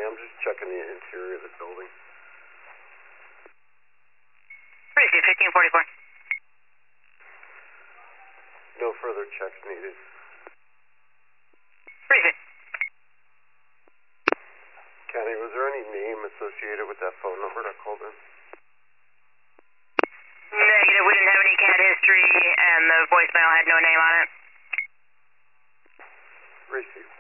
I'm just checking the interior of the building. Receive 1544. No further checks needed. Receive. Kenny, was there any name associated with that phone number that called in? Negative, we didn't have any cat history, and the voicemail had no name on it. Receive.